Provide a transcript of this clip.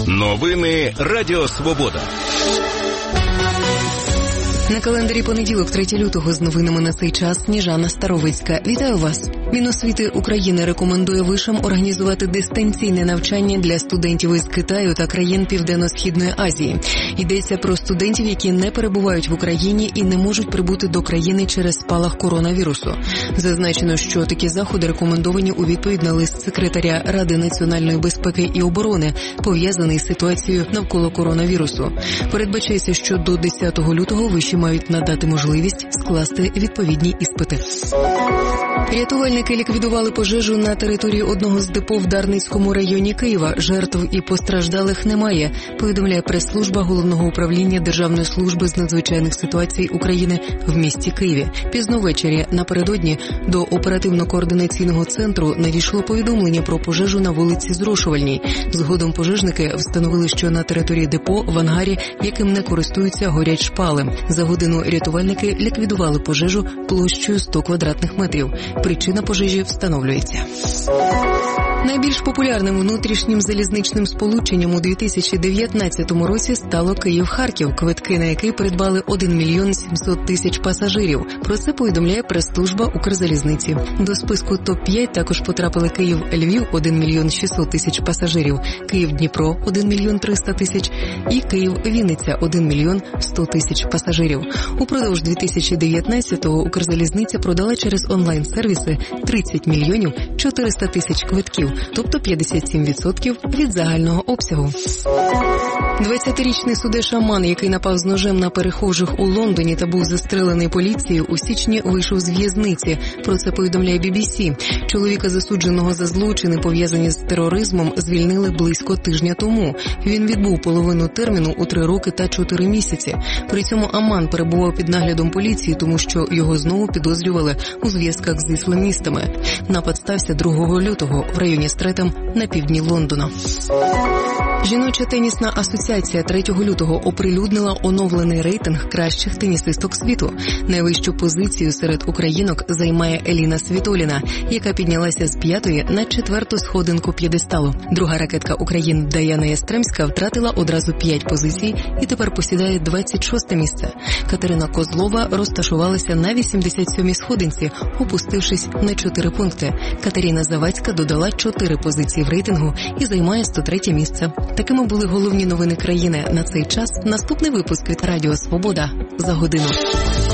Новини Радіо Свобода. На календарі понеділок, 3 лютого, з новинами на цей час Сніжана Старовицька. Вітаю вас! Міносвіти України рекомендує вишам організувати дистанційне навчання для студентів із Китаю та країн Південно-Східної Азії. Йдеться про студентів, які не перебувають в Україні і не можуть прибути до країни через спалах коронавірусу. Зазначено, що такі заходи рекомендовані у відповідь на лист секретаря Ради національної безпеки і оборони, пов'язаний з ситуацією навколо коронавірусу. Передбачається, що до 10 лютого виші мають надати можливість скласти відповідні іспити. Рятувальники ліквідували пожежу на території одного з депо в Дарницькому районі Києва. Жертв і постраждалих немає, повідомляє прес-служба Головного управління Державної служби з надзвичайних ситуацій України в місті Києві. Пізно ввечері напередодні до оперативно-координаційного центру надійшло повідомлення про пожежу на вулиці Зрошувальній. Згодом пожежники встановили, що на території депо в ангарі, яким не користуються, горять шпали. За годину рятувальники ліквідували пожежу площею 100 квадратних метрів. Причина пожежі встановлюється. Найбільш популярним внутрішнім залізничним сполученням у 2019 році стало Київ-Харків, квитки на який придбали 1 мільйон 700 тисяч пасажирів. Про це повідомляє прес-служба Укрзалізниці. До списку топ-5 також потрапили Київ-Львів – 1 мільйон 600 тисяч пасажирів, Київ-Дніпро – 1 мільйон 300 тисяч і Київ-Вінниця – 1 мільйон 100 тисяч пасажирів. Упродовж 2019-го Укрзалізниця продала через онлайн-сервіси 30 мільйонів 400 тисяч квитків, тобто 57% від загального обсягу. 20-річний суддя Шаман, який напав з ножем на перехожих у Лондоні та був застрелений поліцією, у січні вийшов з в'язниці. Про це повідомляє BBC. Чоловіка, засудженого за злочини, пов'язані з тероризмом, звільнили близько тижня тому. Він відбув половину терміну у 3 роки та 4 місяці. При цьому Аман перебував під наглядом поліції, тому що його знову підозрювали у зв'язках з ісламістами. Напад стався 2 лютого в районі Стретем на півдні Лондона. Жіноча тенісна асоціація 3 лютого оприлюднила оновлений рейтинг кращих тенісисток світу. Найвищу позицію серед українок займає Еліна Світоліна, яка піднялася з 5-ї на 4-ту сходинку п'єдесталу. Друга ракетка України Даяна Ястремська втратила одразу 5 позицій і тепер посідає 26-те місце. Катерина Козлова розташувалася на 87-й сходинці, опустившись на 4 пункти. Катерина Завадська додала 4 позиції в рейтингу і займає 103-є місце. Такими були головні новини країни на цей час. Наступний випуск від Радіо Свобода за годину.